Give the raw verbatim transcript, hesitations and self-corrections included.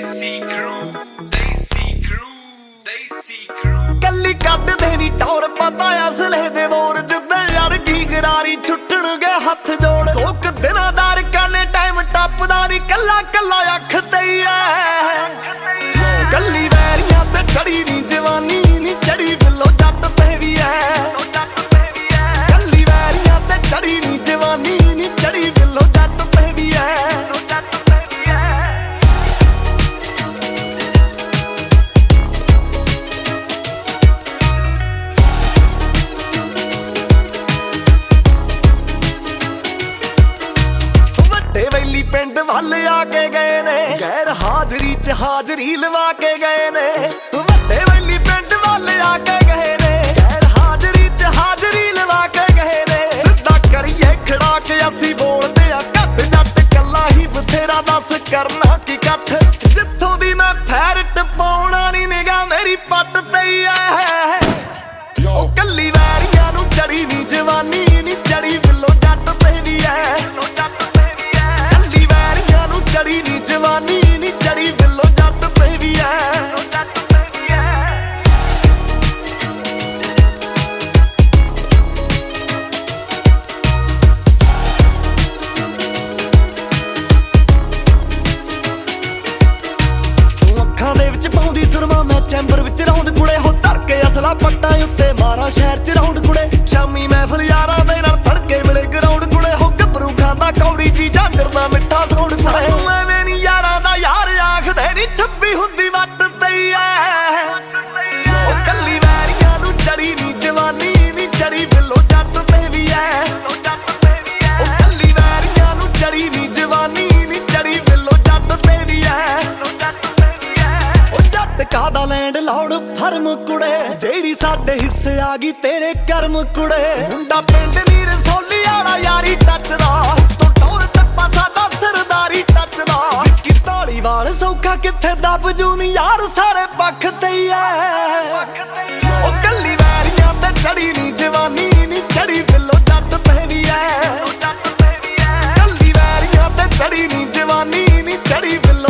Desi crew, Desi crew, Desi crew. ਕੱਲੀ ਕੱਢਦੇ ਨੀ ਟੌਰ ਪਤਾ ਅਸਲੇ ਦੇ ਮੋਰ ਜਿੱਦਾਂ ਯਾਰ ਕੀ ਗਰਾਰੀ ਛੁੱਟਣਗੇ ਹੱਥ ਜੋੜ ਦੋ ਕੁ ਦਿਨਾਂ ਦਾ ਰਕਾਨੇ ਟਾਈਮ ਟੱਪਦਾ ਨੀ ਕੱਲਾ ਕੱਲਾ ਅੱਖ ਤੇ ਐ ਕੱਲੀ ਵੈਰੀਆਂ ਤੇ ਚੜੀ ਨੀ ਜਵਾਨੀ ਨੀ ਚੜੀ ਬਿੱਲੋ ਜੱਟ ਤੇ ਵੀ ਐ ਕੱਲੀ ਵੈਰੀਆਂ ਤੇ ਚੜੀ ਨੀ ਜਵਾਨੀ ਨੀ ਚੜੀ ਬਿੱਲੋ ਜੱਟ ਤੇ ਵੀ ਐ ਵੈਲੀ ਪਿੰਡ ਵੱਲ ਆ ਕੇ ਗਏ ਨੇ ਗੈਰ ਹਾਜ਼ਰੀ ਚ ਹਾਜ਼ਰੀ ਲਵਾ ਕੇ ਗਏ ਨੇ ਵੱਡੇ ਵੈਲੀ ਪਿੰਡ ਵੱਲ ਆ ਕੇ ਗਏ ਨੇ ਗੈਰ ਹਾਜ਼ਰੀ ਚ ਹਾਜ਼ਰੀ ਲਵਾ ਕੇ ਗਏ ਨੇ ਸਿੱਧਾ ਕਰੀਏ ਖੜਾ ਕੇ ਅਸੀਂ ਬੋਲਦੇ ਆ ਘੱਟ ਜੱਟ ਕੱਲਾ ਹੀ ਬਥੇਰਾ ਦੱਸ ਕਰਨਾ ਕੀ ਕੱਠ ਜਿੱਥੋਂ ਦੀ ਮੈਂ ਫੈਰਟ ਪਾਉਣਾ ਨੀ ਨਿਗਾ ਮੇਰੀ ਪੱਟ ਤੇ ਐ ਉਹ ਕੱਲੀ ਵੈਰੀਆਂ ਨੂੰ ਚੜੀ ਨੀ ਜਵਾਨੀ ਨੀ ਚੜੀ ਬਿੱਲੋ ਜੱਟ ਤੇ ਵੀ ਐ ਚੜੀ ਨੀ ਜਵਾਨੀ ਨੀ ਚੜੀ ਬਿੱਲੋ ਜੱਟ ਤੇ ਵੀ ਐ ਅੱਖਾਂ ਦੇ ਵਿੱਚ ਪਾਉਂਦੀ ਸੁਰਮਾ ਮੈਂ ਚੈਂਬਰ ਵਿੱਚ ਰੌਂਦ ਕੁੜੇ ਹੋ ਧਰ ਕੇ ਅਸਲਾ ਪੱਟਾਂ ਉੱਤੇ ਮਾਰਾਂ ਸ਼ਹਿਰ ਚ ਰੌਂਡ ਕੁੜੇ ਸ਼ਾਮੀ ਮਹਿਫਲ ਯਾਰਾਂ ਦੇ ਨਾਲ ਫੜਕੇ ਮਿਲੇ ਗਰਾਊਂਡ ਕੁੜੇ ਹੋ ਗੱਭਰੂ ਖਾਂਦਾ ਕੌੜੀ ਜੀ ਜਾਂਦਰ ਦਾ ਮਿੱਠਾ ਸੌਂਡ ਸਾਏ ਛੱਬੀ ਹੁੰਦੀ ਵੱਟ ਤੇ ਐ ਉਹ ਕੱਲੀ ਵੈਰੀਆਂ ਨੂੰ ਚੜੀ ਨੀ ਜਵਾਨੀ ਨੀ ਚੜੀ ਬਿੱਲੋ ਜੱਟ ਤੇ ਵੀ ਐ ਉਹ ਕੱਲੀ ਵੈਰੀਆਂ ਨੂੰ ਚੜੀ ਨੀ ਜਵਾਨੀ ਨੀ ਚੜੀ ਬਿੱਲੋ ਜੱਟ ਤੇ ਵੀ ਐ ਉਹ ਜੱਟ ਕਾਦਾ ਲੈਂਡ ਲੌੜ ਫਰਮ ਕੁੜੇ ਜਿਹੜੀ ਸਾਡੇ ਹਿੱਸੇ ਆ ਗਈ ਤੇਰੇ ਕਰਮ ਕੁੜੇ ਮੁੰਡਾ ਪਿੰਡ ਨੀ ਰਸੌਲੀ ਵਾਲਾ ਯਾਰੀ ਟੱਚਦਾ ਤੂੰ ਟੌਰ ਟੱਪਾ ਸਾਡਾ ਸਰਦਾਰੀ ਟੱਚਦਾ ਵਾਲ ਸੌਖਾ ਕਿੱਥੇ ਦੱਬ ਜੂ ਨੀ ਯਾਰ ਸਾਰੇ ਪੱਖ ਤੇ ਐ ਉਹ ਕੱਲੀ ਵੈਰੀਆਂ ਤੇ ਚੜੀ ਨੀ ਜਵਾਨੀ ਨੀ ਚੜੀ ਬਿੱਲੋ ਜੱਟ ਤੇ ਵੀ ਐ ਕੱਲੀ ਵੈਰੀਆਂ ਤੇ ਚੜੀ ਨੀ ਜਵਾਨੀ ਨੀ ਚੜੀ ਬਿੱਲੋ